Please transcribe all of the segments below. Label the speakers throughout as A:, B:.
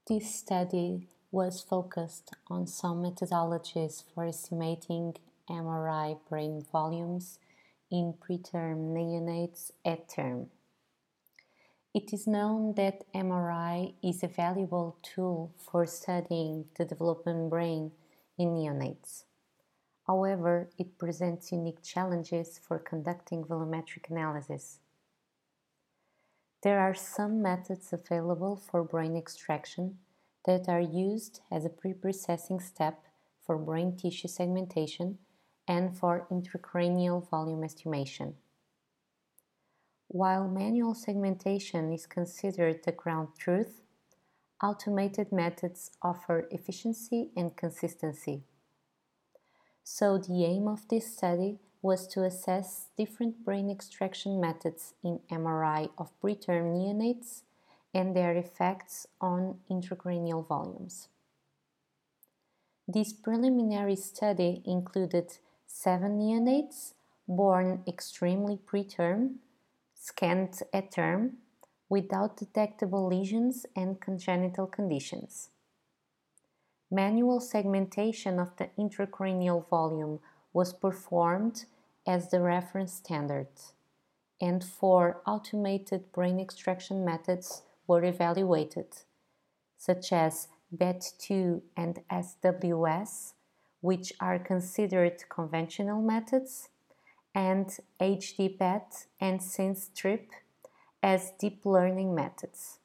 A: This study was focused on some methodologies for estimating MRI brain volumes in preterm neonates at term. It is known that MRI is a valuable tool for studying the developing brain in neonates. However, it presents unique challenges for conducting volumetric analysis. There are some methods available for brain extraction that are used as a pre-processing step for brain tissue segmentation and for intracranial volume estimation. While manual segmentation is considered the ground truth, automated methods offer efficiency and consistency. So the aim of this study was to assess different brain extraction methods in MRI of preterm neonates and their effects on intracranial volumes. This preliminary study included 7 neonates born extremely preterm, scanned at term, without detectable lesions and congenital conditions. Manual segmentation of the intracranial volume was performed as the reference standard, and 4 automated brain extraction methods were evaluated, such as BET2 and SWS, which are considered conventional methods, and HD-PET and SynStrip as deep learning methods.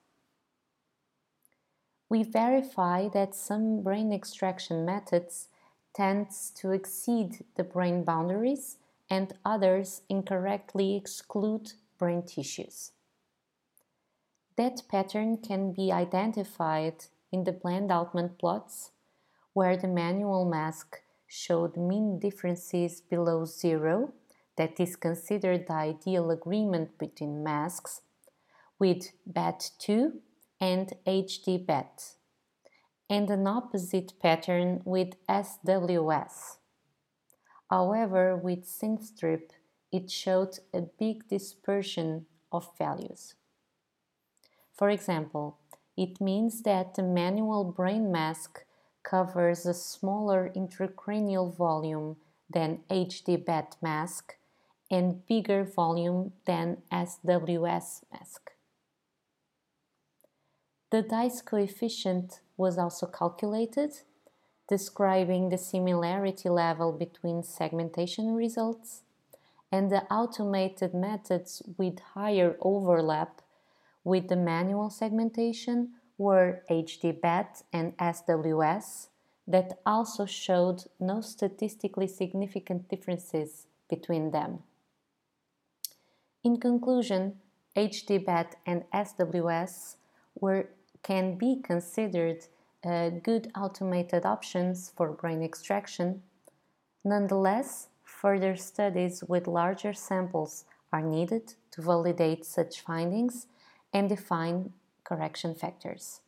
A: We verify that some brain extraction methods tend to exceed the brain boundaries and others incorrectly exclude brain tissues. That pattern can be identified in the Bland-Altman plots, where the manual mask showed mean differences below 0, that is considered the ideal agreement between masks, with BET2 and HD-PET, and an opposite pattern with SWS. However, with SynStrip, it showed a big dispersion of values. For example, it means that the manual brain mask covers a smaller intracranial volume than HD-PET mask and bigger volume than SWS mask. The Dice coefficient was also calculated, describing the similarity level between segmentation results, and the automated methods with higher overlap with the manual segmentation were HD-PET and SWS, that also showed no statistically significant differences between them. In conclusion, HD-PET and SWS can be considered good automated options for brain extraction. Nonetheless, further studies with larger samples are needed to validate such findings and define correction factors.